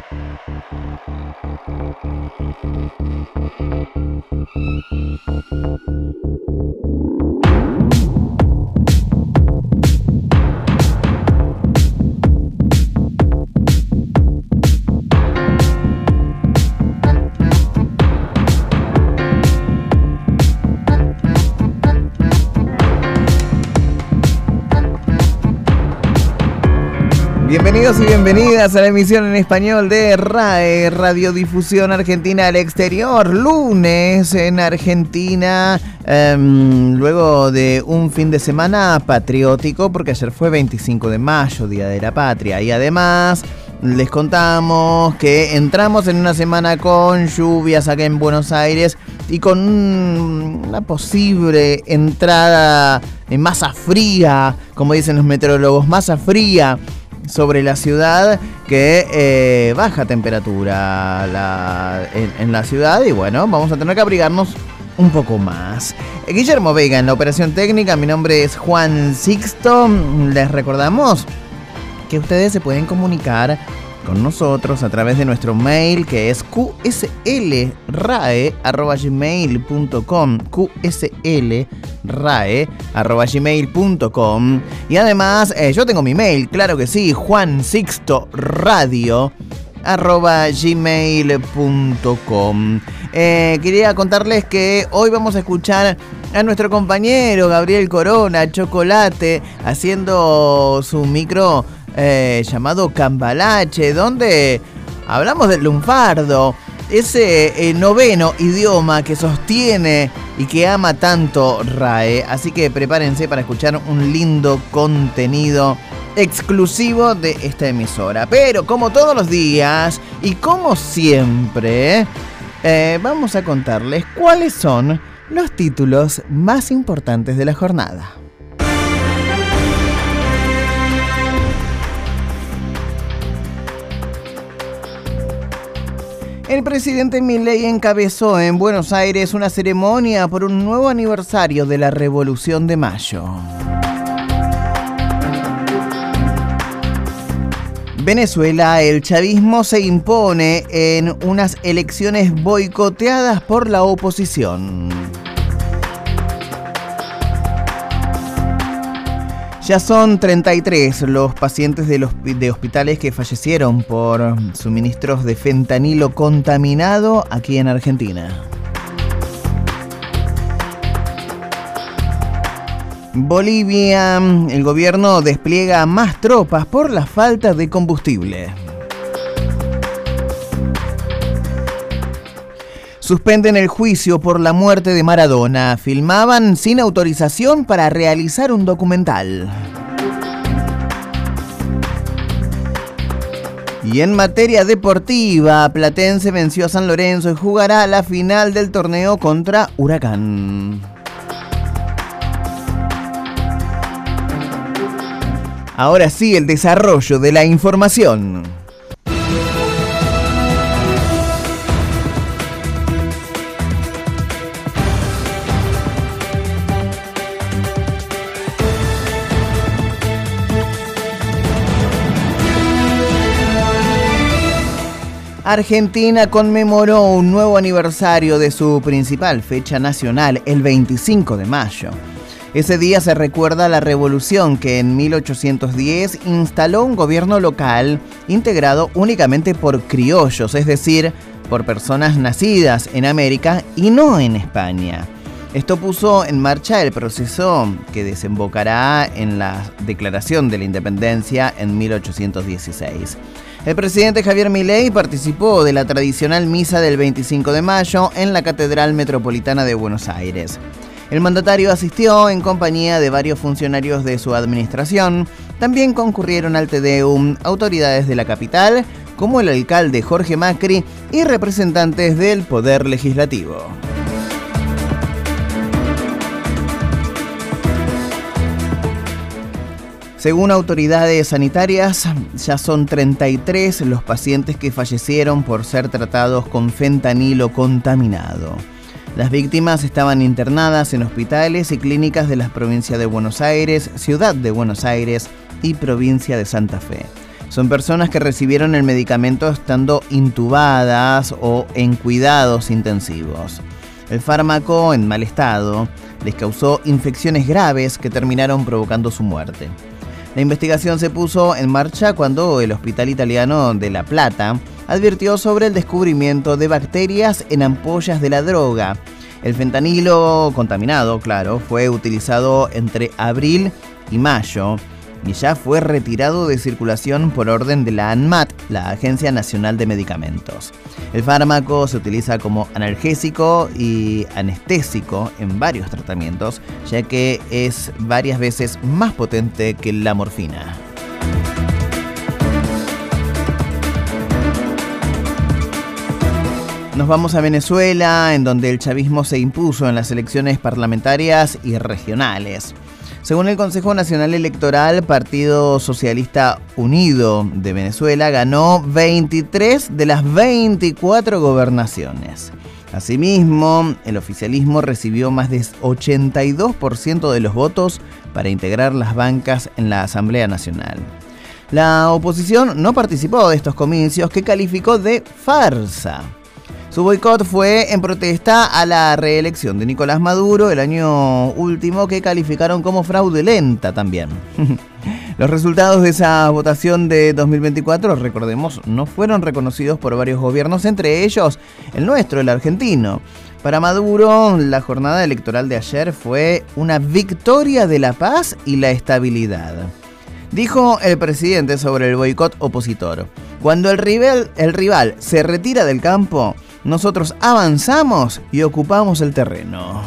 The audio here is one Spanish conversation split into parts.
Bienvenidos y bienvenidas a la emisión en español de RAE, Radiodifusión Argentina al Exterior. Lunes en Argentina, luego de un fin de semana patriótico, porque ayer fue 25 de mayo, Día de la Patria. Y además les contamos que entramos en una semana con lluvias acá en Buenos Aires y con una posible entrada en masa fría, como dicen los meteorólogos, masa fría sobre la ciudad, que baja temperatura en la ciudad, y bueno, vamos a tener que abrigarnos un poco más. Guillermo Vega en la operación técnica, mi nombre es Juan Sixto. Les recordamos que ustedes se pueden comunicar con nosotros a través de nuestro mail, que es qslrae@gmail.com, qslrae@gmail.com. Y además, yo tengo mi mail, claro que sí, juansixtoradio@gmail.com. Quería contarles que hoy vamos a escuchar a nuestro compañero Gabriel Corona, Chocolate, haciendo su micro llamado Cambalache, donde hablamos del lunfardo, ese noveno idioma que sostiene y que ama tanto RAE. Así que prepárense para escuchar un lindo contenido exclusivo de esta emisora. Pero como todos los días y como siempre, vamos a contarles cuáles son los títulos más importantes de la jornada. El presidente Milei encabezó en Buenos Aires una ceremonia por un nuevo aniversario de la Revolución de Mayo. Venezuela, el chavismo se impone en unas elecciones boicoteadas por la oposición. Ya son 33 los pacientes de hospitales que fallecieron por suministros de fentanilo contaminado aquí en Argentina. Bolivia, el gobierno despliega más tropas por la falta de combustible. Suspenden el juicio por la muerte de Maradona. Filmaban sin autorización para realizar un documental. Y en materia deportiva, Platense venció a San Lorenzo y jugará la final del torneo contra Huracán. Ahora sí, el desarrollo de la información. Argentina conmemoró un nuevo aniversario de su principal fecha nacional, el 25 de mayo. Ese día se recuerda la revolución que en 1810 instaló un gobierno local integrado únicamente por criollos, es decir, por personas nacidas en América y no en España. Esto puso en marcha el proceso que desembocará en la Declaración de la Independencia en 1816. El presidente Javier Milei participó de la tradicional misa del 25 de mayo en la Catedral Metropolitana de Buenos Aires. El mandatario asistió en compañía de varios funcionarios de su administración. También concurrieron al Te Deum autoridades de la capital, como el alcalde Jorge Macri y representantes del Poder Legislativo. Según autoridades sanitarias, ya son 33 los pacientes que fallecieron por ser tratados con fentanilo contaminado. Las víctimas estaban internadas en hospitales y clínicas de las provincias de Buenos Aires, Ciudad de Buenos Aires y provincia de Santa Fe. son personas que recibieron el medicamento estando intubadas o en cuidados intensivos. El fármaco, en mal estado, les causó infecciones graves que terminaron provocando su muerte. La investigación se puso en marcha cuando el Hospital Italiano de La Plata advirtió sobre el descubrimiento de bacterias en ampollas de la droga. El fentanilo contaminado, claro, fue utilizado entre abril y mayo y ya fue retirado de circulación por orden de la ANMAT, la Agencia Nacional de Medicamentos. El fármaco se utiliza como analgésico y anestésico en varios tratamientos, ya que es varias veces más potente que la morfina. Nos vamos a Venezuela, en donde el chavismo se impuso en las elecciones parlamentarias y regionales. Según el Consejo Nacional Electoral, Partido Socialista Unido de Venezuela ganó 23 de las 24 gobernaciones. Asimismo, el oficialismo recibió más del 82% de los votos para integrar las bancas en la Asamblea Nacional. La oposición no participó de estos comicios, que calificó de farsa. Su boicot fue en protesta a la reelección de Nicolás Maduro el año último, que calificaron como fraudulenta también. Los resultados de esa votación de 2024, recordemos, no fueron reconocidos por varios gobiernos, entre ellos el nuestro, el argentino. Para Maduro, la jornada electoral de ayer fue una victoria de la paz y la estabilidad. Dijo el presidente sobre el boicot opositor: cuando el rival se retira del campo, nosotros avanzamos y ocupamos el terreno.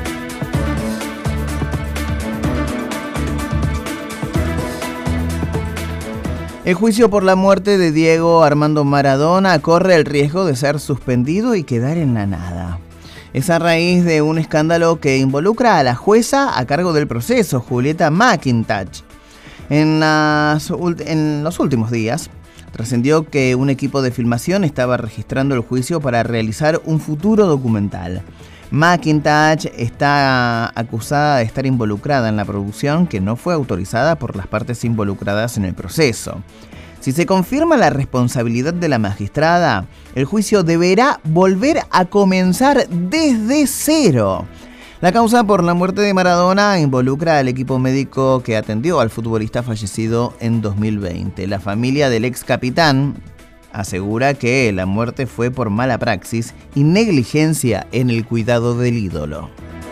El juicio por la muerte de Diego Armando Maradona corre el riesgo de ser suspendido y quedar en la nada. Es a raíz de un escándalo que involucra a la jueza a cargo del proceso, Julieta McIntosh. En los últimos días, trascendió que un equipo de filmación estaba registrando el juicio para realizar un futuro documental. McIntosh está acusada de estar involucrada en la producción, que no fue autorizada por las partes involucradas en el proceso. Si se confirma la responsabilidad de la magistrada, el juicio deberá volver a comenzar desde cero. La causa por la muerte de Maradona involucra al equipo médico que atendió al futbolista fallecido en 2020. La familia del ex capitán asegura que la muerte fue por mala praxis y negligencia en el cuidado del ídolo.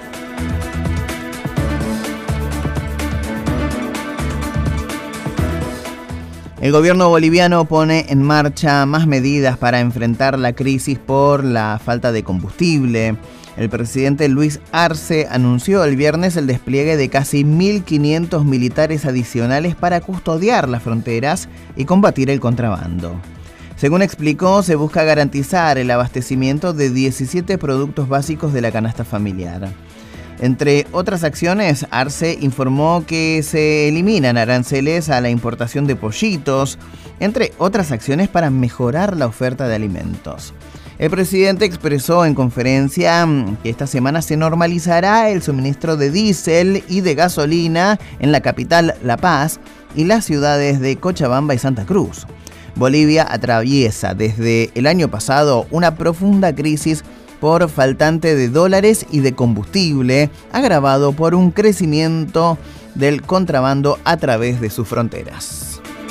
El gobierno boliviano pone en marcha más medidas para enfrentar la crisis por la falta de combustible. El presidente Luis Arce anunció el viernes el despliegue de casi 1.500 militares adicionales para custodiar las fronteras y combatir el contrabando. Según explicó, se busca garantizar el abastecimiento de 17 productos básicos de la canasta familiar. Entre otras acciones, Arce informó que se eliminan aranceles a la importación de pollitos, entre otras acciones para mejorar la oferta de alimentos. El presidente expresó en conferencia que esta semana se normalizará el suministro de diésel y de gasolina en la capital La Paz y las ciudades de Cochabamba y Santa Cruz. Bolivia atraviesa desde el año pasado una profunda crisis por faltante de dólares y de combustible, agravado por un crecimiento del contrabando a través de sus fronteras.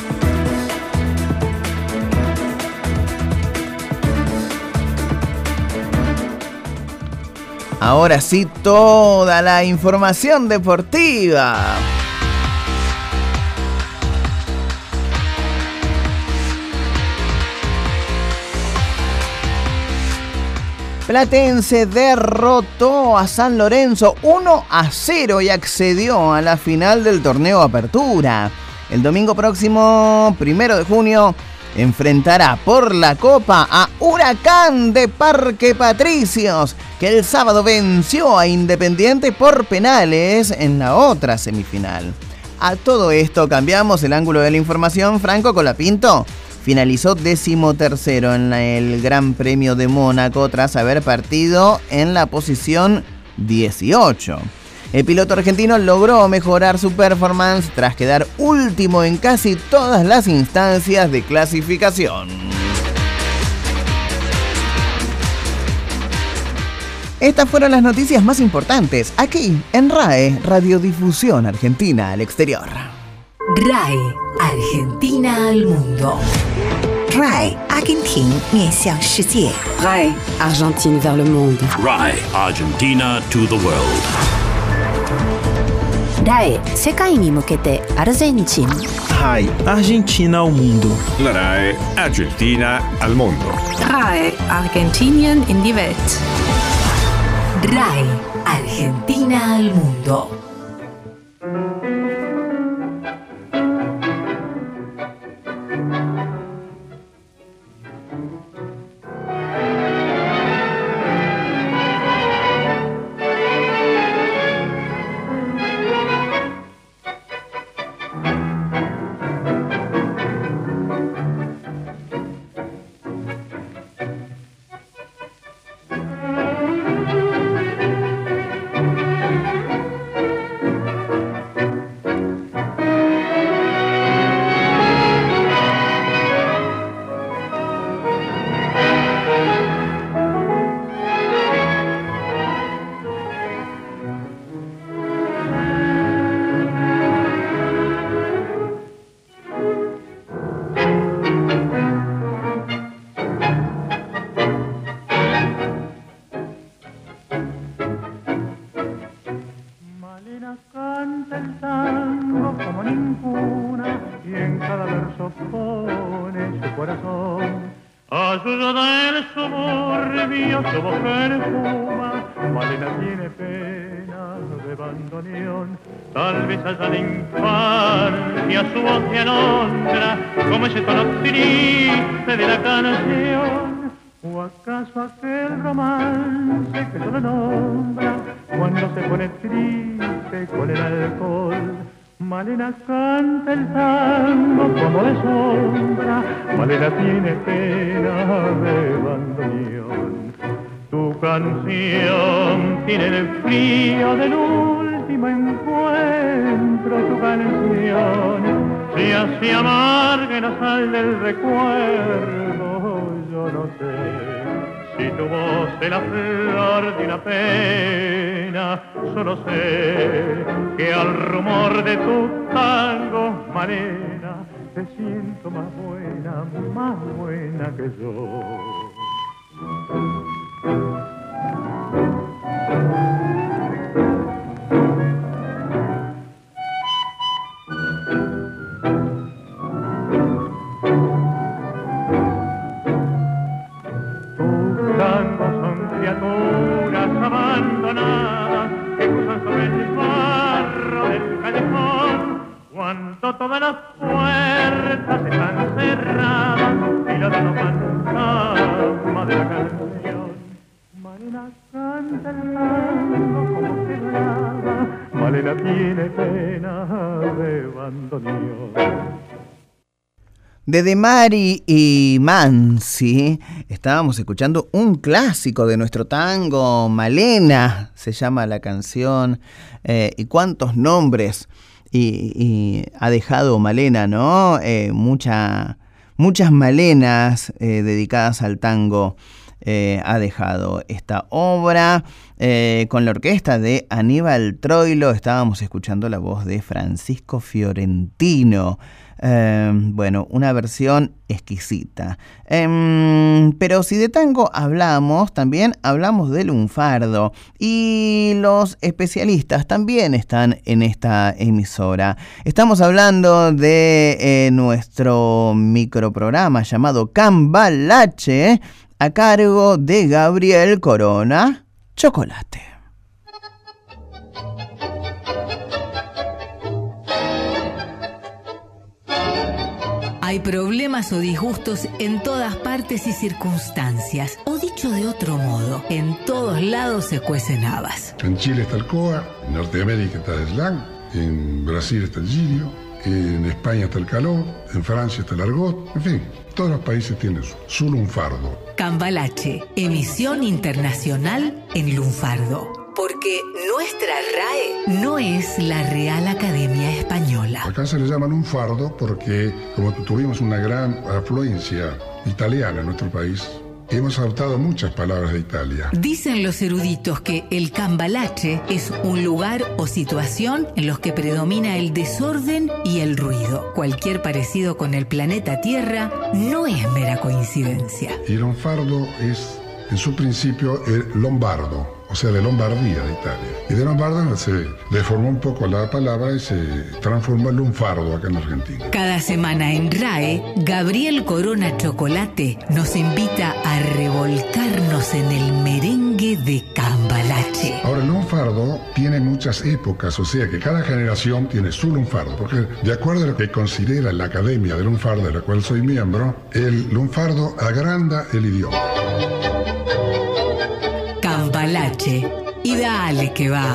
Ahora sí, toda la información deportiva. Platense derrotó a San Lorenzo 1-0 y accedió a la final del torneo Apertura. El domingo próximo, 1 de junio, enfrentará por la Copa a Huracán de Parque Patricios, que el sábado venció a Independiente por penales en la otra semifinal. A todo esto cambiamos el ángulo de la información. Franco Colapinto finalizó 13º en el Gran Premio de Mónaco tras haber partido en la posición 18. El piloto argentino logró mejorar su performance tras quedar último en casi todas las instancias de clasificación. Estas fueron las noticias más importantes aquí en RAE, Radiodifusión Argentina al Exterior. RAE, Argentina al mundo. RAE, Argentina 面向世界。 RAE, Argentine vers le monde. RAE, Argentina to the world. RAE, 世界に向けてアルゼンチン。 RAE, Argentina ao mundo. La RAE, Argentina al mundo. RAE, Argentinien in die Welt. RAE, Argentina al mundo. Tal vez allá de infancia su voz te alondra como ese tono triste de la canción. ¿O acaso aquel romance que solo nombra cuando se pone triste con el alcohol? Malena canta el tango como de sombra, Malena tiene pena de bandoneón. Tu canción tiene el frío del último encuentro, tu canción se hace amarga en la sal del recuerdo. Yo no sé si tu voz es la flor de una pena, solo sé que al rumor de tu tango, Malena, te siento más buena que yo. Tus tangos son criaturas abandonadas que cruzan sobre el barro del callejón cuando todas las puertas están cerradas y la de los fantasmas de la canción. Malena canta el tango como que lloraba, Malena tiene pena de bandoneón. De De Mari y Mansi estábamos escuchando un clásico de nuestro tango, Malena se llama la canción, y cuántos nombres y ha dejado Malena, ¿no? Muchas Malenas dedicadas al tango ha dejado esta obra. Con la orquesta de Aníbal Troilo estábamos escuchando la voz de Francisco Fiorentino. Bueno, una versión exquisita. Pero si de tango hablamos, también hablamos de lunfardo. Y los especialistas también están en esta emisora. Estamos hablando de nuestro microprograma llamado Cambalache, a cargo de Gabriel Corona Chocolate. Hay problemas o disgustos en todas partes y circunstancias. O dicho de otro modo, en todos lados se cuecen habas. En Chile está el coa, en Norteamérica está el slang, en Brasil está el girio, en España está el calor, en Francia está el argot, en fin, todos los países tienen su lunfardo. Cambalache, emisión internacional en lunfardo. Porque nuestra RAE no es la Real Academia Española. Acá se le llama lunfardo porque, como tuvimos una gran afluencia italiana en nuestro país, hemos adoptado muchas palabras de Italia. Dicen los eruditos que el cambalache es un lugar o situación en los que predomina el desorden y el ruido. Cualquier parecido con el planeta Tierra no es mera coincidencia. Y lunfardo es, en su principio, el lombardo, o sea, de Lombardía, de Italia. Y de lombardo se deformó un poco la palabra y se transformó en lunfardo acá en Argentina. Cada semana en RAE, Gabriel Corona Chocolate nos invita a revolcarnos en el merengue de cambalache. Ahora, el lunfardo tiene muchas épocas, o sea que cada generación tiene su lunfardo, porque de acuerdo a lo que considera la Academia de Lunfardo, de la cual soy miembro, el lunfardo agranda el idioma. Cambalache, y dale que va.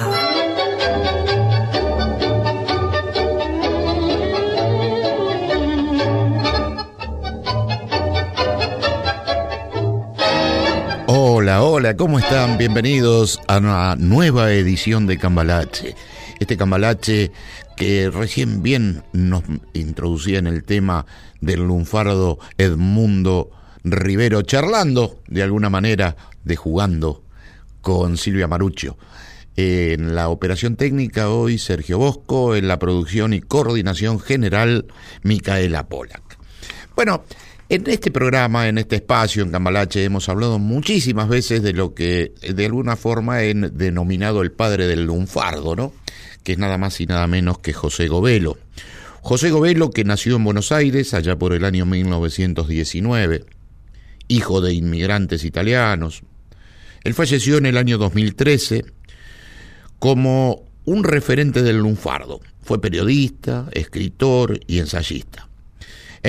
Hola, hola, ¿cómo están? Bienvenidos a una nueva edición de Cambalache. Este Cambalache que recién bien nos introducía en el tema del lunfardo Edmundo Rivero, charlando de alguna manera, de jugando con Silvia Maruccio. En la operación técnica hoy Sergio Bosco, en la producción y coordinación general Micaela Polak. Bueno, en este programa, en este espacio, en Cambalache, hemos hablado muchísimas veces de lo que de alguna forma he denominado el padre del lunfardo, ¿no? Que es nada más y nada menos que José Govelo. José Govelo, que nació en Buenos Aires allá por el año 1919, hijo de inmigrantes italianos. Él falleció en el año 2013 como un referente del lunfardo. Fue periodista, escritor y ensayista. En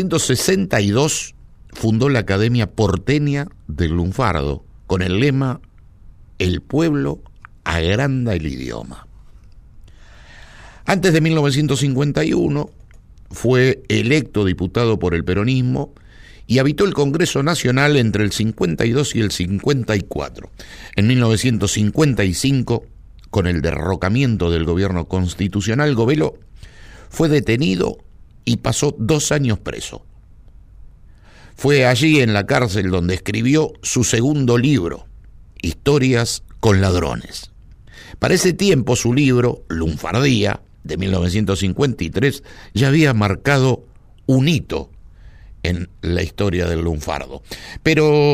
1962 fundó la Academia Porteña del Lunfardo con el lema "El pueblo agranda el idioma". Antes de 1951 fue electo diputado por el peronismo y habitó el Congreso Nacional entre el 52 y el 54. En 1955, con el derrocamiento del gobierno constitucional, Govelo fue detenido y pasó 2 años preso. Fue allí en la cárcel donde escribió su segundo libro, Historias con ladrones. Para ese tiempo su libro, Lunfardía, de 1953, ya había marcado un hito en la historia del lunfardo. Pero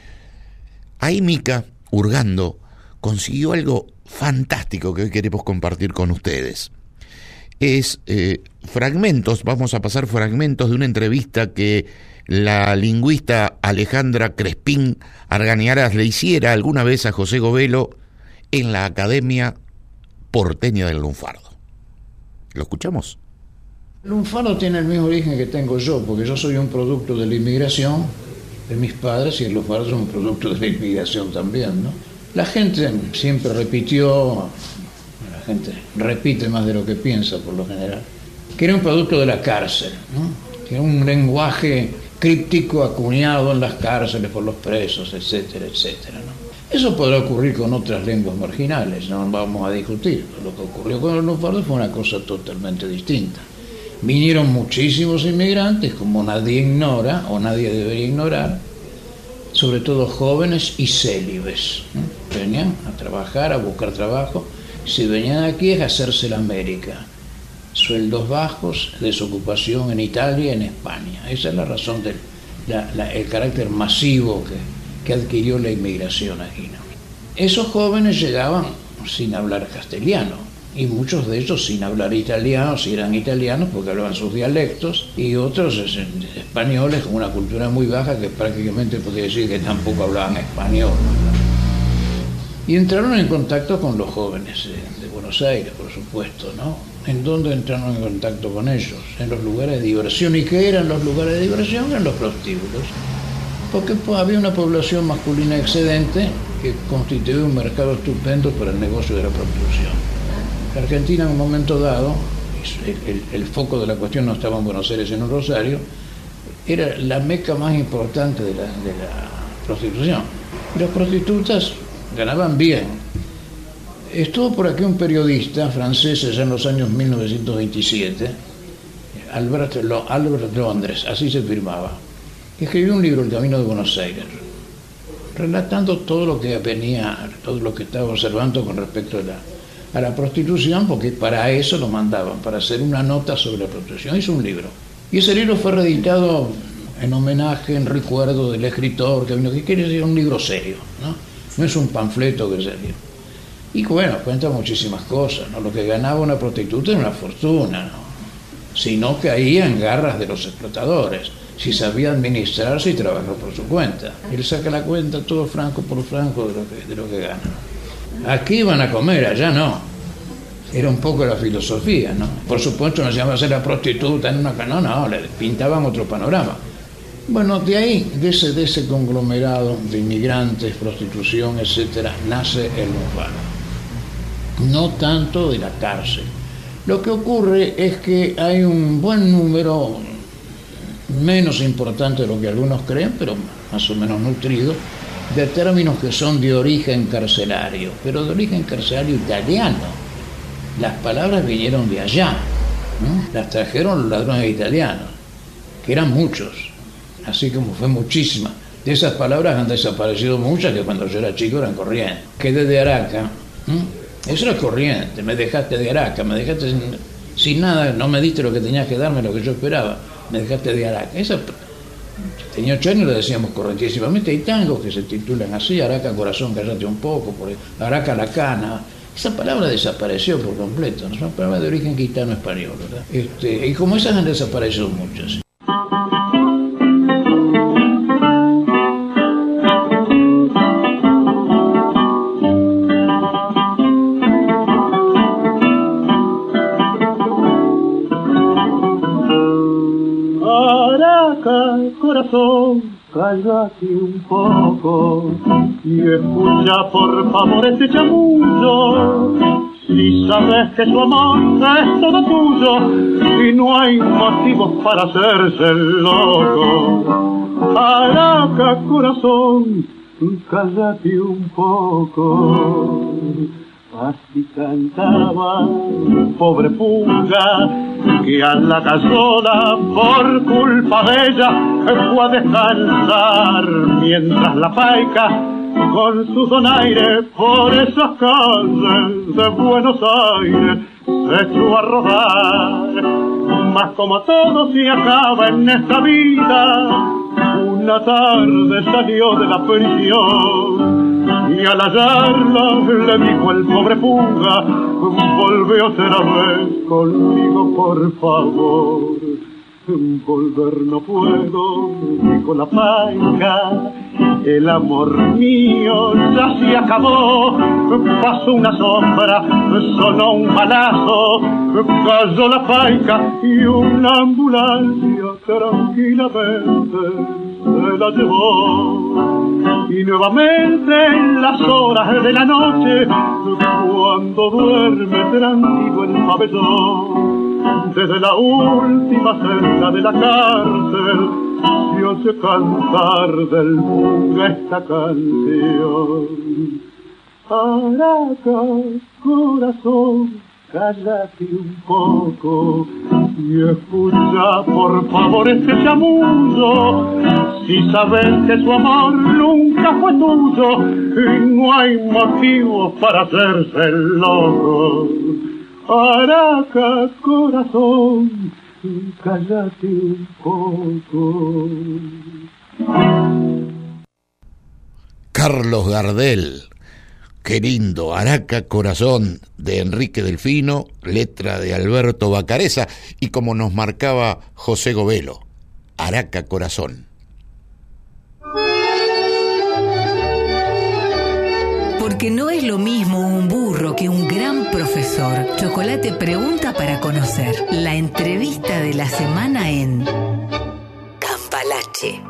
ahí Mica, hurgando, consiguió algo fantástico que hoy queremos compartir con ustedes. Es fragmentos, vamos a pasar fragmentos de una entrevista que la lingüista Alejandra Crespín Arganiaras le hiciera alguna vez a José Govelo en la Academia Porteña del Lunfardo. ¿Lo escuchamos? El lunfardo tiene el mismo origen que tengo yo, porque yo soy un producto de la inmigración de mis padres y el lunfardo es un producto de la inmigración también, ¿no? La gente siempre repitió, la gente repite más de lo que piensa por lo general, que era un producto de la cárcel, ¿no? Que era un lenguaje críptico acuñado en las cárceles por los presos, etcétera, etcétera, ¿no? Eso podrá ocurrir con otras lenguas marginales, no vamos a discutir. Lo que ocurrió con el lunfardo fue una cosa totalmente distinta. Vinieron muchísimos inmigrantes, como nadie ignora, o nadie debería ignorar, sobre todo jóvenes y célibes, ¿no? Venían a trabajar, a buscar trabajo. Si venían aquí es a hacerse la América. Sueldos bajos, desocupación en Italia y en España. Esa es la razón del el carácter masivo que adquirió la inmigración aquí, ¿no? Esos jóvenes llegaban sin hablar castellano, y muchos de ellos sin hablar italiano, si eran italianos porque hablaban sus dialectos, y otros españoles con una cultura muy baja que prácticamente podría decir que tampoco hablaban español, ¿no? Y entraron en contacto con los jóvenes de Buenos Aires, por supuesto, ¿no? ¿En dónde entraron en contacto con ellos? En los lugares de diversión. ¿Y qué eran los lugares de diversión? En los prostíbulos. Porque había una población masculina excedente que constituía un mercado estupendo para el negocio de la prostitución. La Argentina en un momento dado, el foco de la cuestión no estaba en Buenos Aires, sino en Rosario, era la meca más importante de la prostitución. Y las prostitutas ganaban bien, Estuvo por aquí un periodista francés allá en los años 1927, Albert Londres, así se firmaba, que escribió un libro, El Camino de Buenos Aires, relatando todo lo que venía, todo lo que estaba observando con respecto a la prostitución, porque para eso lo mandaban, para hacer una nota sobre la prostitución. Hizo un libro. Y ese libro fue reeditado en homenaje, en recuerdo del escritor, que quiere decir un libro serio, ¿no? No es un panfleto que salió. Y bueno, cuenta muchísimas cosas, ¿no? Lo que ganaba una prostituta era una fortuna, ¿no? Sino caía en garras de los explotadores, si sabía administrarse y trabajar por su cuenta. Él saca la cuenta todo franco por franco de lo que gana. Aquí iban a comer, allá no. Era un poco la filosofía, ¿no? Por supuesto no se llamaba a ser la prostituta en una canona, no, le pintaban otro panorama. Bueno, de ahí, de ese conglomerado de inmigrantes, prostitución, etcétera, nace el lunfardo. No tanto de la cárcel. Lo que ocurre es que hay un buen número, menos importante de lo que algunos creen, pero más o menos nutrido, de términos que son de origen carcelario, pero de origen carcelario italiano. Las palabras vinieron de allá, ¿no? Las trajeron los ladrones italianos, que eran muchos, así como fue muchísimas. De esas palabras han desaparecido muchas que cuando yo era chico eran corrientes. Quedé de Araca, eso era corriente, me dejaste de Araca, me dejaste sin nada, no me diste lo que tenías que darme, lo que yo esperaba, me dejaste de Araca. Esa, tenía 8 años, lo decíamos correntísimamente. Hay tangos que se titulan así: Araca corazón, cállate un poco, por Araca la cana. Esa palabra desapareció por completo, ¿no? Es una palabra de origen gitano español, ¿verdad? Y como esas han desaparecido muchas. Corazón, cállate un poco y escucha por favor este chamullo. Si sabes que su amor es todo tuyo y no hay motivos para hacerse el loco. Araca, corazón, cállate un poco. Así cantaba un pobre punga que a la casola por culpa de ella fue a descansar, mientras la paica con su donaire por esas calles de Buenos Aires se echó a rodar. Mas como todo se acaba en esta vida, una tarde salió de la prisión y al hallarla le dijo el pobre punga: volve otra vez conmigo por favor. Volver no puedo, dijo la paica, el amor mío ya se acabó. Pasó una sombra, sonó un balazo, cayó la paica y una ambulancia tranquilamente se la llevó. Y nuevamente en las horas de la noche, cuando duerme tranquilo el pabellón, desde la última celda de la cárcel se oye cantar del punga esta canción. Araca, corazón, cállate un poco y escucha por favor este chamullo. Si sabes que su amor nunca fue tuyo y no hay motivos para hacerse el loco. Araca, corazón, cállate un poco. Carlos Gardel, qué lindo, Araca Corazón, de Enrique Delfino, letra de Alberto Bacareza, y como nos marcaba José Govelo, Araca Corazón. Porque no es lo mismo un burro que un gran profesor. Chocolate pregunta para conocer. La entrevista de la semana en Cambalache.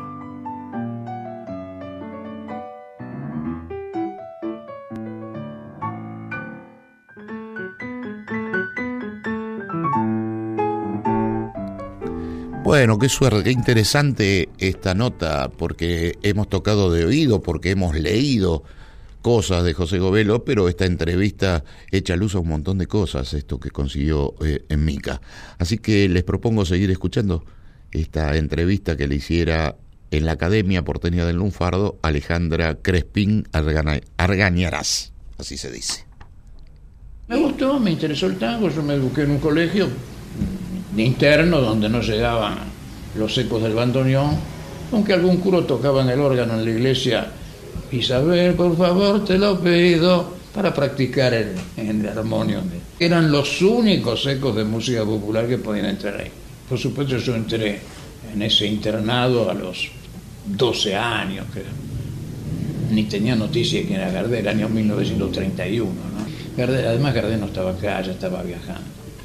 Bueno, qué suerte, qué interesante esta nota, porque hemos tocado de oído, porque hemos leído cosas de José Govelo, pero esta entrevista echa luz a un montón de cosas, esto que consiguió en Mica. Así que les propongo seguir escuchando esta entrevista que le hiciera en la Academia Porteña del Lunfardo Alejandra Crespín Argañarás, así se dice. Me gustó, me interesó el tango. Yo me eduqué en un colegio interno donde no llegaban los ecos del bandoneón, aunque algún curo tocaba en el órgano en la iglesia. Isabel, por favor, te lo pido, para practicar en el armonio. Eran los únicos ecos de música popular que podían entrar ahí. Por supuesto, yo entré en ese internado a los 12 años, que ni tenía noticia de quién era Gardel, año 1931, ¿no? Además Gardel no estaba acá, ya estaba viajando.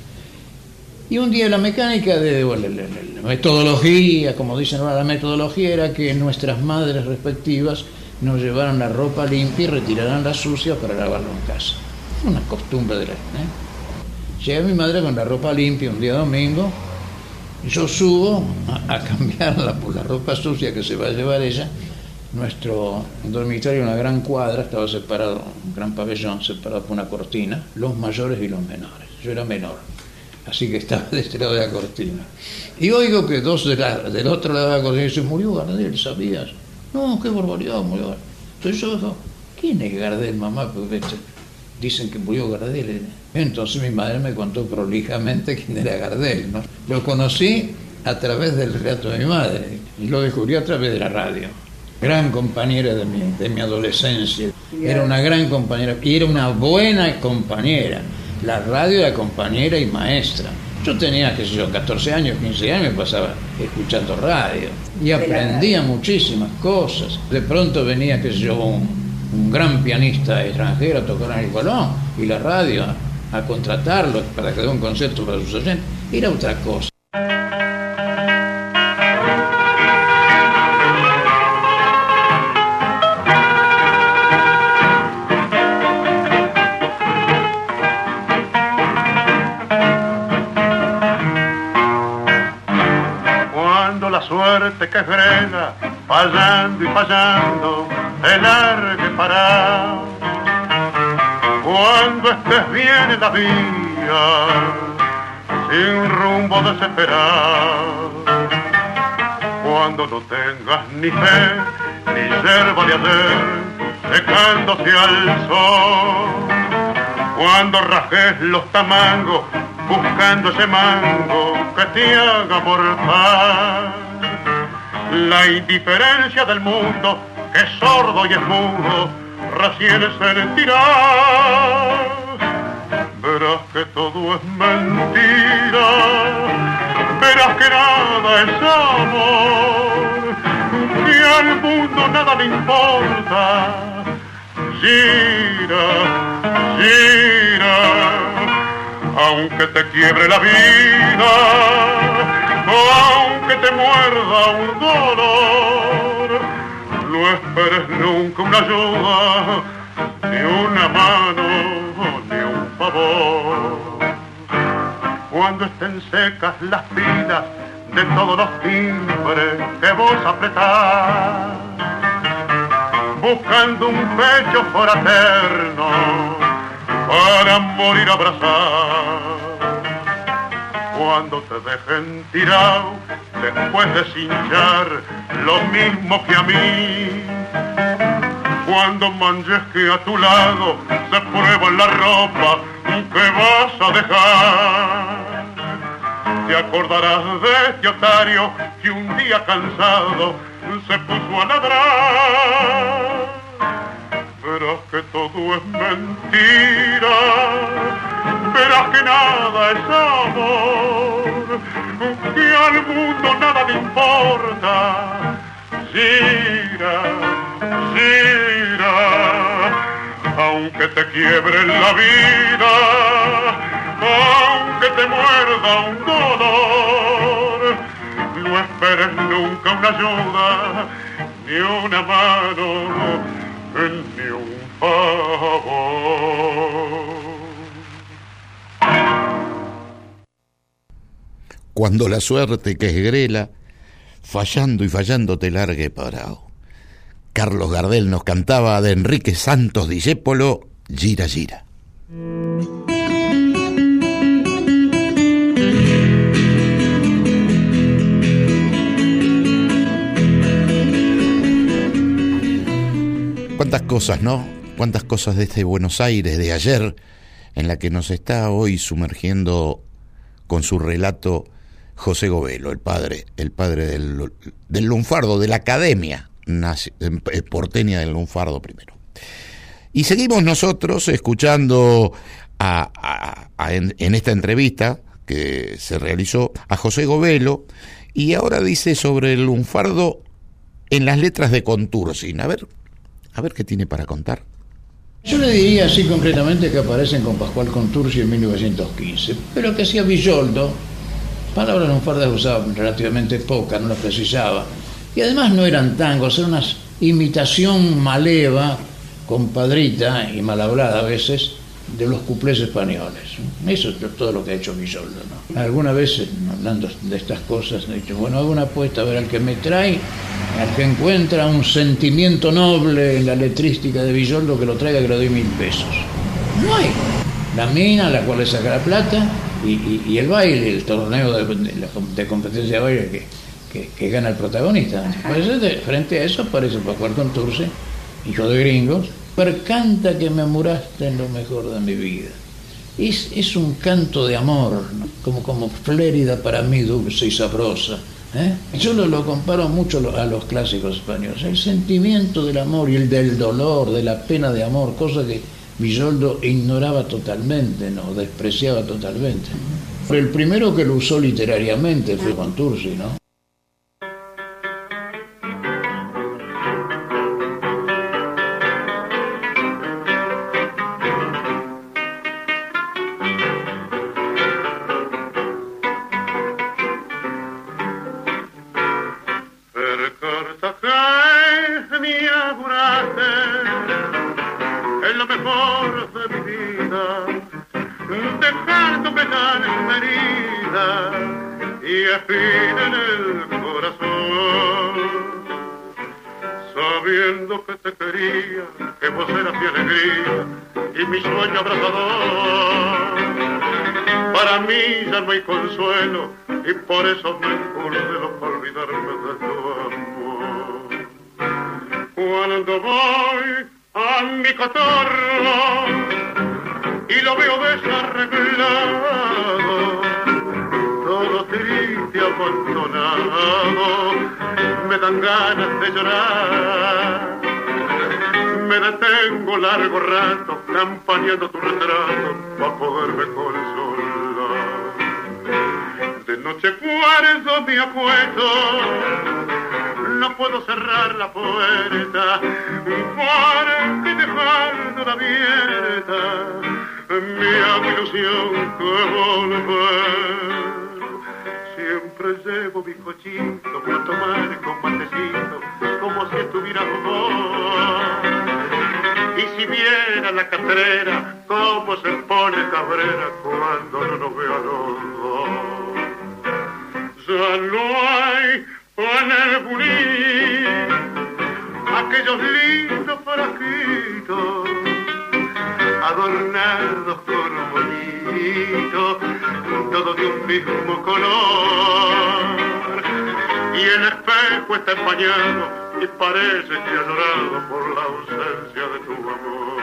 Y un día la mecánica la metodología, como dicen ahora, la metodología era que nuestras madres respectivas nos llevaran la ropa limpia y retiraran la sucia para lavarlo en casa. Una costumbre de la... Llega mi madre con la ropa limpia un día domingo, yo subo a cambiarla por la ropa sucia que se va a llevar ella. Nuestro dormitorio, una gran cuadra, estaba separado, un gran pabellón, separado por una cortina, los mayores y los menores. Yo era menor, así que estaba de este lado de la cortina. Y oigo que dos del otro lado de la cortina dicen, murió Gardel, ¿sabías? No, qué barbaridad, murió Gardel. Entonces yo digo, ¿quién es Gardel, mamá? Porque dicen que murió Gardel. Entonces mi madre me contó prolijamente quién era Gardel, ¿no? Lo conocí a través del relato de mi madre y lo descubrí a través de la radio. Gran compañera de mi adolescencia. Era una gran compañera y era una buena compañera. La radio era compañera y maestra. Yo tenía, 14 años, 15 años, me pasaba escuchando radio y aprendía muchísimas cosas. De pronto venía, un gran pianista extranjero a tocar en el Colón y la radio a contratarlo para que dé un concierto para sus oyentes. Era otra cosa. Suerte que frena, fallando y fallando, te largue para. Cuando estés bien en la vía, sin rumbo desesperado, cuando no tengas ni fe, ni yerba de hacer, secándose al sol, cuando rajes los tamangos, buscando ese mango que te haga mortal. La indiferencia del mundo, que es sordo y es mudo, recién sentirá. Verás que todo es mentira, verás que nada es amor, que al mundo nada le importa. Gira, gira, aunque te quiebre la vida, aunque te muerda un dolor, no esperes nunca una ayuda, ni una mano, ni un favor. Cuando estén secas las pilas de todos los timbres que vos apretás, buscando un pecho fraterno para morir abrazado. Cuando te dejen tirado después de cinchar lo mismo que a mí, cuando manches que a tu lado se prueba la ropa que vas a dejar, te acordarás de este otario que un día cansado se puso a ladrar. Verás que todo es mentira, verás que nada es amor, que al mundo nada le importa. Gira, gira, aunque te quiebre la vida, aunque te muerda un dolor, no esperes nunca una ayuda, ni una mano, ni un favor. Cuando la suerte que es grela, fallando y fallando te largue parado. Carlos Gardel nos cantaba de Enrique Santos Discépolo, Gira Gira. Cuántas cosas, ¿no? Cuántas cosas de este Buenos Aires de ayer, en la que nos está hoy sumergiendo con su relato José Govelo, el padre del lunfardo, de la academia porteña del lunfardo primero. Y seguimos nosotros escuchando en esta entrevista que se realizó a José Govelo, y ahora dice sobre el lunfardo en las letras de Contursi. A ver qué tiene para contar. Yo le diría así concretamente que aparecen con Pascual Contursi en 1915, pero que hacía Villoldo, palabras lunfardas usaba relativamente pocas, no las precisaba, y además no eran tangos, era una imitación maleva, compadrita y mal hablada a veces, de los cuplés españoles. Eso es todo lo que ha hecho Villoldo, ¿no? Alguna vez, hablando de estas cosas, he dicho, bueno, hago una apuesta a ver al que me trae, al que encuentra un sentimiento noble en la letrística de Villoldo, que lo traiga, que le doy 1.000 pesos. No hay. La mina a la cual le saca la plata y el baile, el torneo de competencia de baile que gana el protagonista. Frente a eso aparece Pascual Contursi, hijo de gringos, canta que me amuraste en lo mejor de mi vida. Es un canto de amor, ¿no? como Flérida para mí dulce y sabrosa. Yo lo comparo mucho a los clásicos españoles. El sentimiento del amor y el del dolor, de la pena de amor, cosa que Villoldo ignoraba totalmente, ¿no? Despreciaba totalmente. El primero que lo usó literariamente fue Contursi, ¿no? Consuelo, y por eso me escurdo para olvidarme de tu amor. Cuando voy a mi cotorro y lo veo desarreglado, todo triste, abandonado, me dan ganas de llorar. Me detengo largo rato campaneando tu retrato para poderme consolar. De noche cuarzo me acuesto, no puedo cerrar la puerta, porque dejándola abierta, mi hago ilusión que volver. Siempre llevo mi cochito para tomar con matecito, como si estuviera vos. Y si viera la catrera, cómo se pone cabrera cuando no nos ve a los dos. Ya no hay en el bulín aquellos lindos parajitos adornados con bonitos, todos de un mismo color. Y el espejo está empañado y parece que ha llorado por la ausencia de tu amor.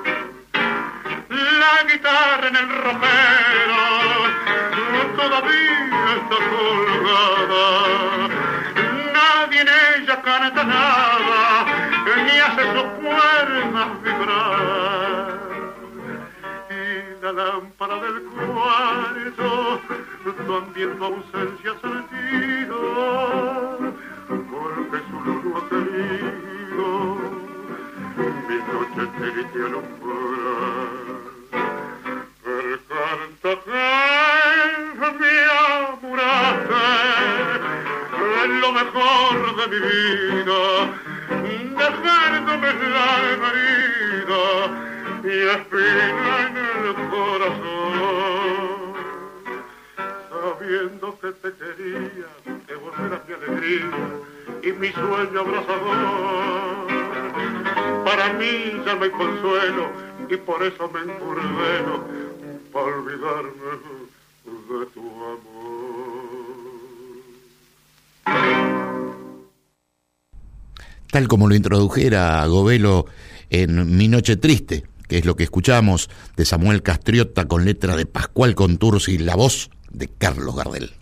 La guitarra en el ropero todavía está colgada, nadie en ella canta nada, ni hace sus cuerdas vibrar. Y la lámpara del cuarto también tu ausencia ha sentido, porque su luz no ha querido mi noche triste alumbrar. El canto que me amuraste en lo mejor de mi vida, dejándome la herida y espina en el corazón. Sabiendo que te quería, que vos eras mi alegría y mi sueño abrazador. Para mí ya no hay consuelo y por eso me encurdeno para olvidarme de tu amor. Tal como lo introdujera Govelo en Mi Noche Triste, que es lo que escuchamos de Samuel Castriota con letra de Pascual Contursi y la voz de Carlos Gardel.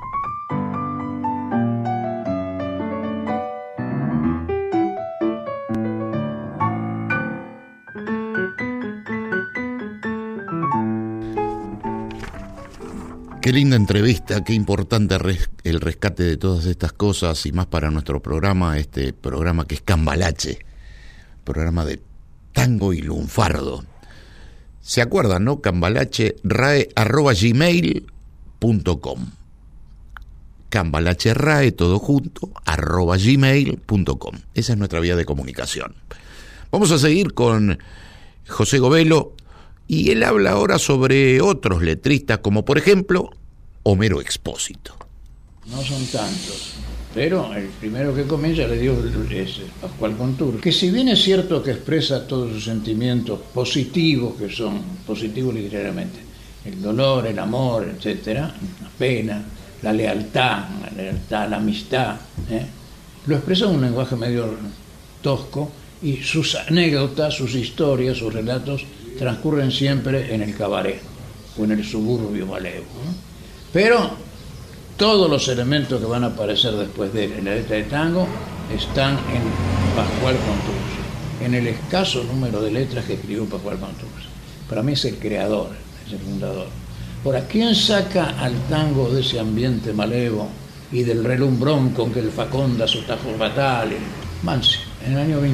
Qué linda entrevista, qué importante el rescate de todas estas cosas y más para nuestro programa, este programa que es Cambalache, programa de tango y lunfardo. ¿Se acuerdan, no? Cambalache, rae@gmail.com. Cambalache rae, todo junto, @gmail.com. Esa es nuestra vía de comunicación. Vamos a seguir con José Govelo y él habla ahora sobre otros letristas, como por ejemplo Homero Expósito. No son tantos, pero el primero que comienza le digo es Pascual Contursi, que si bien es cierto que expresa todos sus sentimientos positivos, que son positivos literalmente, el dolor, el amor, etcétera, la pena, la lealtad, la amistad, lo expresa en un lenguaje medio tosco y sus anécdotas, sus historias, sus relatos transcurren siempre en el cabaret o en el suburbio malevo, ¿no? Pero todos los elementos que van a aparecer después de él en la letra de tango están en Pascual Contursi, en el escaso número de letras que escribió Pascual Contursi. Para mí es el creador, es el fundador. Ahora, ¿quién saca al tango de ese ambiente malevo y del relumbrón con que el faconda sus tajos fatales? Mansi. En el año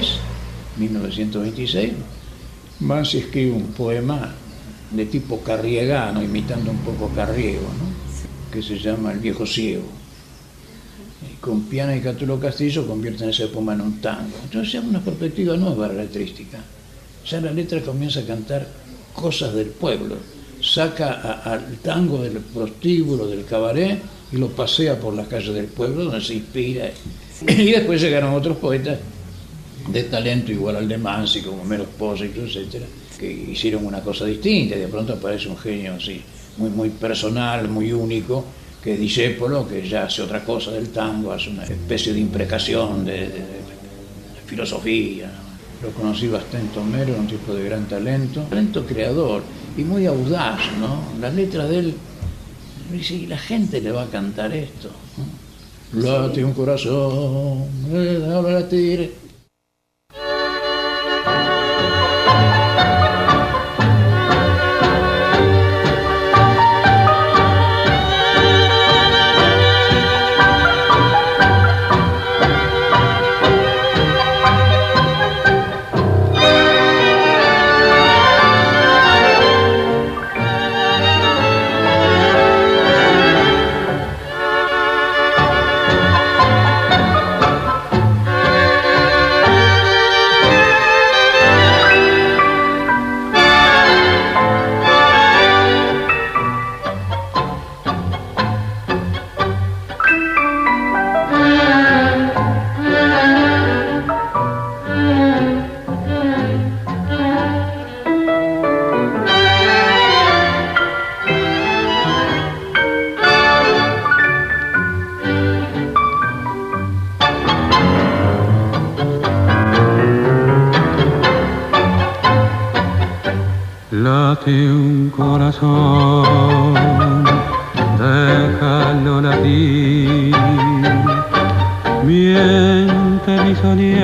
1926, Mansi escribe un poema de tipo carriegano, imitando un poco Carriego, ¿no? Que se llama El viejo ciego. Y con Piana y Catulo Castillo convierten ese poema en un tango. Entonces es una perspectiva nueva letrística. Ya la letra comienza a cantar cosas del pueblo. Saca al tango del prostíbulo, del cabaret, y lo pasea por las calles del pueblo, donde se inspira. Y después llegaron otros poetas de talento igual al de Mansi, como Homero Expósito, etcétera, que hicieron una cosa distinta, y de pronto aparece un genio así, muy, muy personal, muy único, que es Discépolo, que ya hace otra cosa del tango, hace una especie de imprecación, de filosofía, ¿no? Lo conocí bastante Homero, un tipo de gran talento creador y muy audaz, ¿no? Las letras de él, dice, la gente le va a cantar esto, ¿no? Late un corazón, déjalo latir. Late un corazón, déjalo latir, miente mi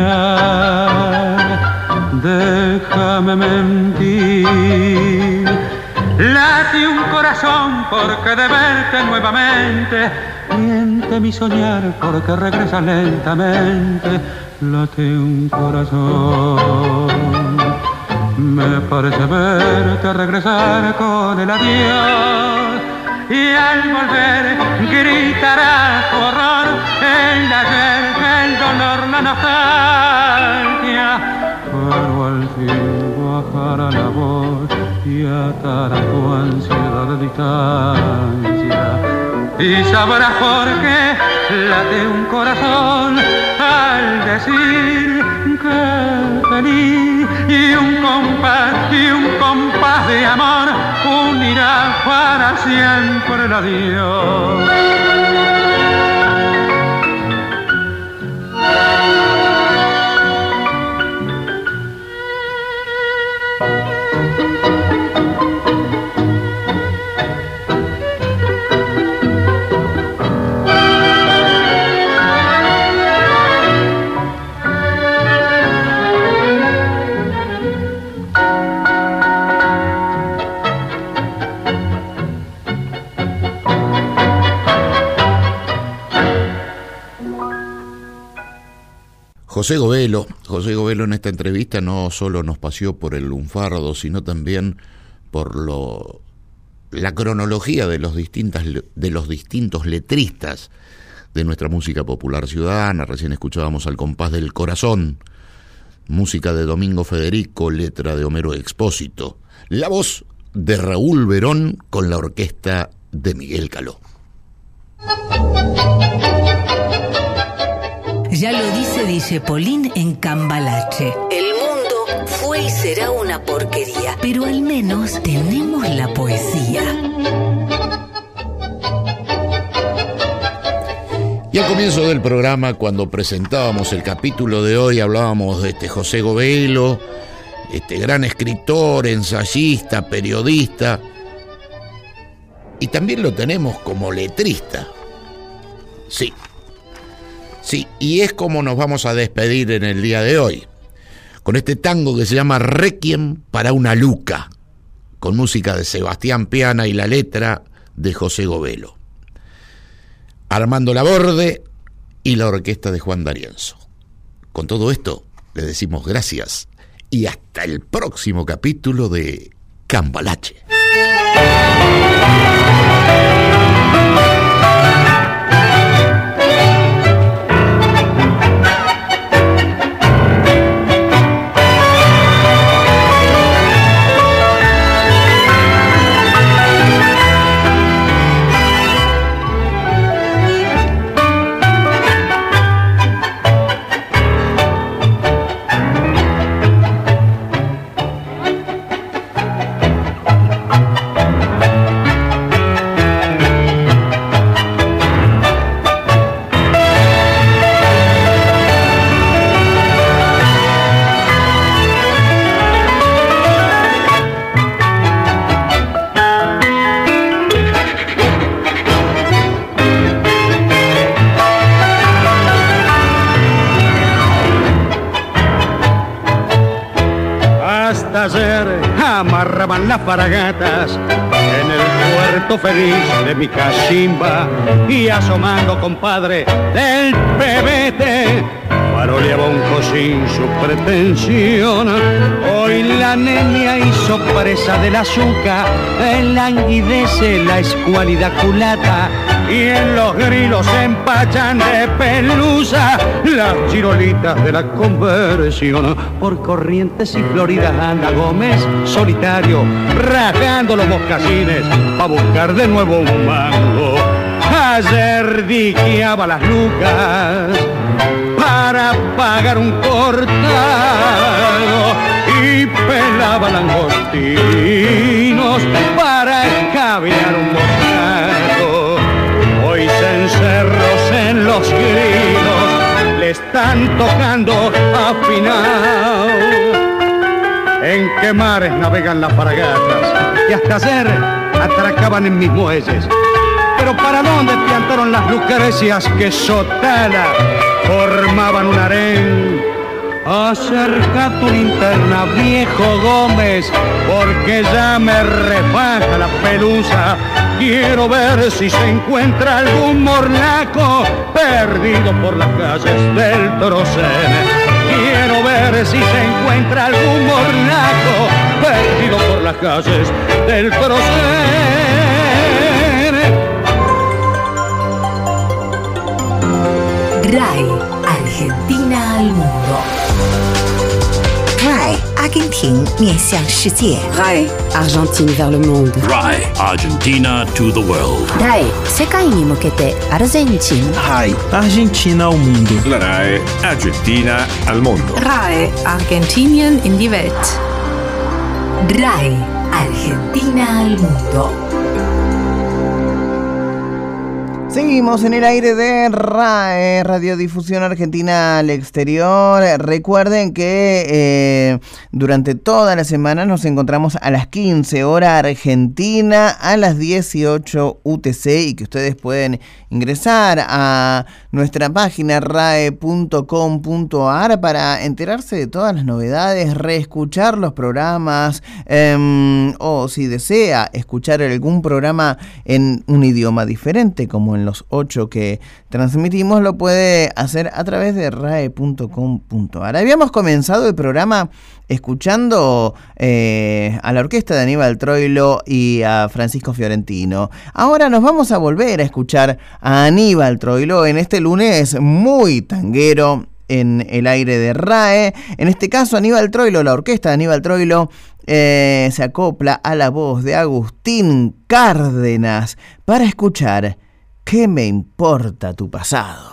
soñar, déjame mentir. Late un corazón porque de verte nuevamente, miente mi soñar porque regresa lentamente. Late un corazón. Me parece verte regresar con el adiós y al volver gritará tu horror, el ayer, el dolor, la nostalgia. Pero al fin bajará la voz y atará tu ansiedad de distancia. Y sabrás por qué late un corazón al decir que feliz y un compás de amor unirá para siempre el adiós. José Govelo en esta entrevista no solo nos paseó por el lunfardo, sino también por la cronología de los distintos letristas de nuestra música popular ciudadana. Recién escuchábamos Al compás del corazón, música de Domingo Federico, letra de Homero Expósito, la voz de Raúl Verón con la orquesta de Miguel Caló. Ya lo dice Dijepolín en Cambalache. El mundo fue y será una porquería, pero al menos tenemos la poesía. Y al comienzo del programa, cuando presentábamos el capítulo de hoy, hablábamos de José Govelo, este gran escritor, ensayista, periodista, y también lo tenemos como letrista. Sí, y es como nos vamos a despedir en el día de hoy, con este tango que se llama Requiem para una Luca, con música de Sebastián Piana y la letra de José Govelo. Armando Laborde y la orquesta de Juan D'Arienzo. Con todo esto, le decimos gracias y hasta el próximo capítulo de Cambalache. Amarraban las fragatas en el puerto feliz de mi cachimba y asomando, compadre, del pebete faroleaba un cosín su pretensión. Hoy la nenia hizo presa del azúcar, languidece la escualidad culata y en los grilos se empachan de pelusa las chirolitas de la conversión. Por Corrientes y Florida anda Gómez solitario, rasgando los moscasines pa' buscar de nuevo un mango. Ayer diqueaba las lucas para pagar un cortado y pelaba langostinos para escabear un bocado. Hoy cencerros en los grilos le están tocando afinado. En qué mares navegan las fragatas y hasta ayer atracaban en mis muelles. Pero ¿para dónde piantaron las lucrecias que sotana formaban un harén? Acerca tu linterna, viejo Gómez, porque ya me refaja la pelusa. Quiero ver si se encuentra algún morlaco perdido por las calles del Trocén. Quiero ver si se encuentra algún morlaco perdido por las calles del Trocén. RAI, Argentina al mundo. RAI 阿根廷面向世界。 RAI Argentine vers le monde. RAI Argentina to the world. RAI 世界に向けてアルゼンチン。 RAI Argentina al mundo. La RAI Argentina al mondo. RAI Argentinien in die Welt. RAI Argentina al mundo. Seguimos en el aire de RAE, Radiodifusión Argentina al exterior. Recuerden que durante toda la semana nos encontramos a las 15 hora Argentina, a las 18 UTC, y que ustedes pueden ingresar a nuestra página rae.com.ar para enterarse de todas las novedades, reescuchar los programas, o si desea escuchar algún programa en un idioma diferente, como en los 8 que transmitimos, lo puede hacer a través de rae.com.ar. Habíamos comenzado el programa escuchando a la orquesta de Aníbal Troilo y a Francisco Fiorentino. Ahora nos vamos a volver a escuchar a Aníbal Troilo en este lunes muy tanguero en el aire de RAE. En este caso, Aníbal Troilo, la orquesta de Aníbal Troilo, se acopla a la voz de Agustín Cárdenas para escuchar ¿Qué me importa tu pasado?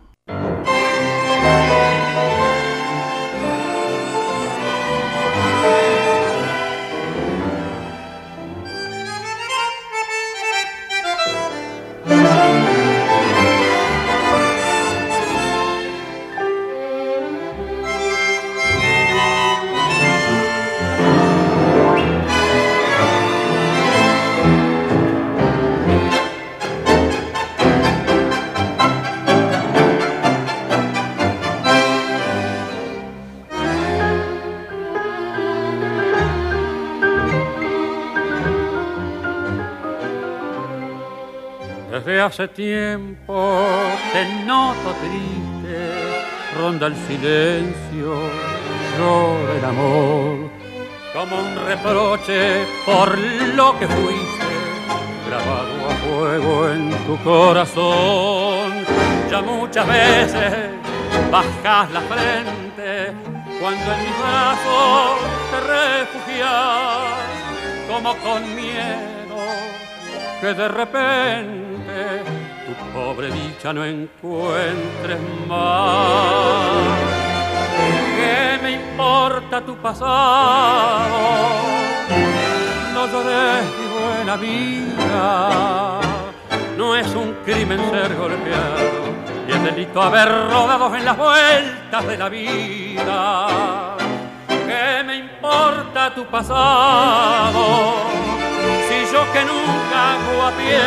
Desde hace tiempo te noto triste, ronda el silencio, llora el amor, como un reproche por lo que fuiste, grabado a fuego en tu corazón. Ya muchas veces bajas la frente, cuando en mis brazos te refugias, como con miedo que de repente tu pobre dicha no encuentres más. ¿Qué me importa tu pasado? No llores, mi buena vida. No es un crimen ser golpeado, y es delito haber rodado en las vueltas de la vida. ¿Qué me importa tu pasado? Si yo que nunca hago a pie,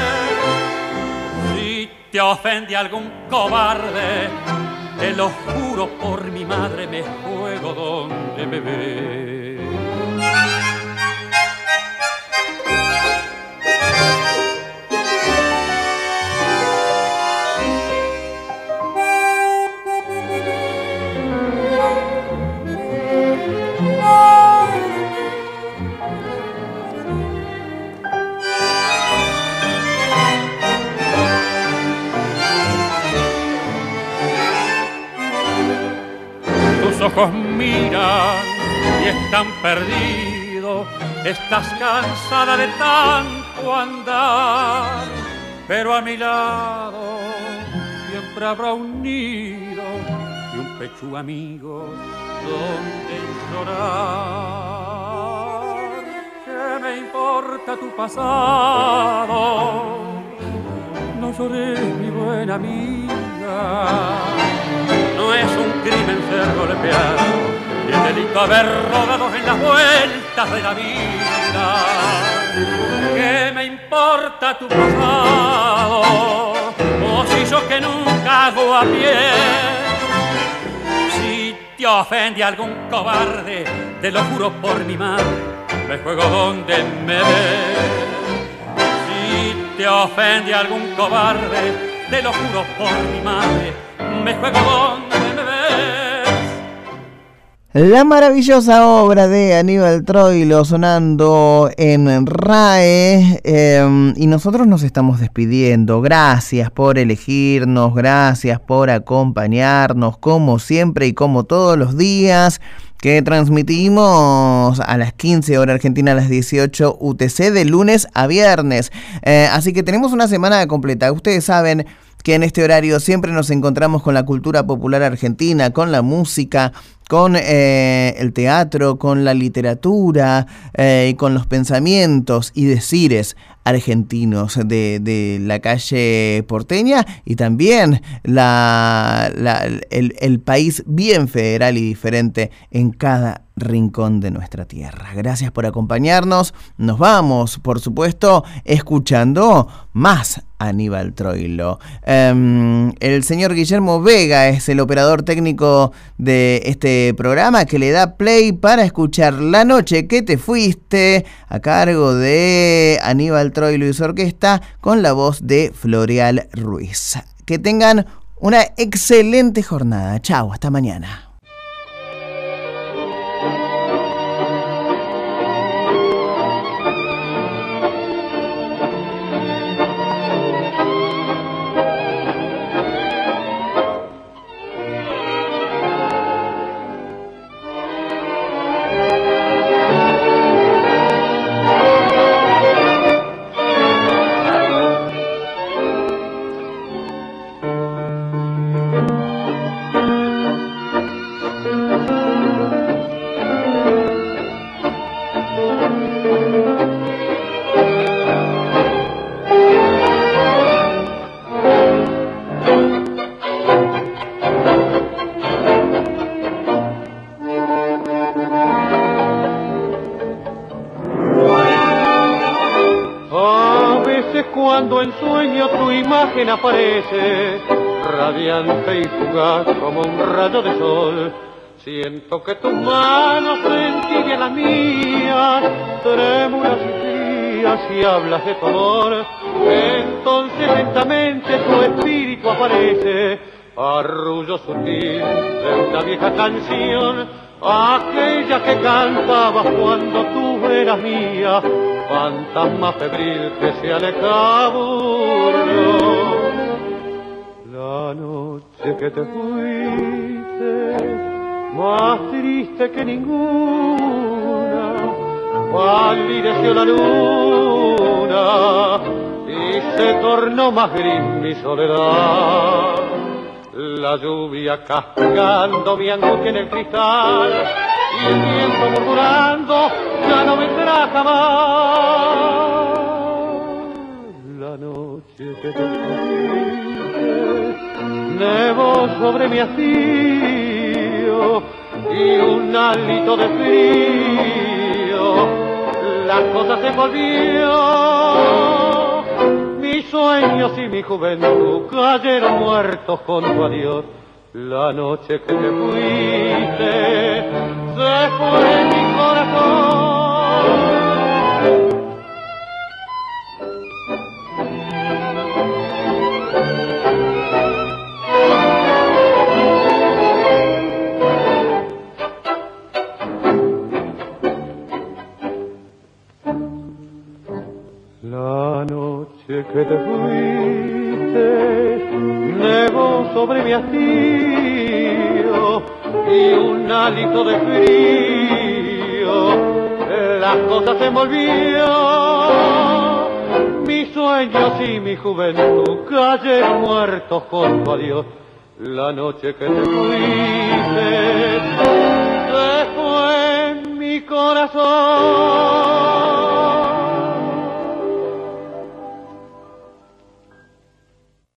si te ofende algún cobarde, te lo juro por mi madre, me juego donde me ve. Tus ojos miran y están perdidos, estás cansada de tanto andar, pero a mi lado siempre habrá un nido y un pecho amigo donde llorar. ¿Qué me importa tu pasado? No llores, mi buena amiga. No es un crimen ser golpeado, y el delito haber rodado en las vueltas de la vida. ¿Qué me importa tu pasado? O si yo que nunca hago a pie, si te ofende algún cobarde, te lo juro por mi madre, me juego donde me ves. Si te ofende algún cobarde, te lo juro por mi madre, me juego donde me ves. La maravillosa obra de Aníbal Troilo sonando en RAE, y nosotros nos estamos despidiendo. Gracias por elegirnos, gracias por acompañarnos como siempre y como todos los días. que transmitimos a las 15 hora argentina, a las 18 UTC, de lunes a viernes. Así que tenemos una semana completa. Ustedes saben que en este horario siempre nos encontramos con la cultura popular argentina, con la música, con el teatro, con la literatura, y con los pensamientos y decires argentinos de la calle porteña, y también el país bien federal y diferente en cada rincón de nuestra tierra. Gracias por acompañarnos. Nos vamos, por supuesto, escuchando más Aníbal Troilo. El señor Guillermo Vega es el operador técnico de este programa, que le da play para escuchar La Noche que te fuiste, a cargo de Aníbal Troilo y su orquesta, con la voz de Floreal Ruiz. Que tengan una excelente jornada. Chau, hasta mañana. Aparece radiante y fugaz como un rayo de sol. Siento que tus manos entibian las mías, trémulas y frías, y hablas de tu amor. Entonces lentamente tu espíritu aparece, arrullo sutil de una vieja canción, aquella que cantabas cuando tú eras mía, fantasma febril que se alejaba. La noche que te fuiste, más triste que ninguna, palideció la luna y se tornó más gris mi soledad. La lluvia castigando mi angustia en el cristal, y el viento murmurando ya no vendrá jamás. La noche que te fuiste, nevó sobre mi hastío y un hálito de frío, la cosa se volvió. Mis sueños y mi juventud cayeron muertos con tu adiós. La noche que te fuiste, se fue mi corazón. La noche que te fuiste, nevó sobre mi hastío y un hálito de frío, las cosas se envolvió. Mis sueños y mi juventud cayeron muertos con tu adiós. La noche que te fuiste,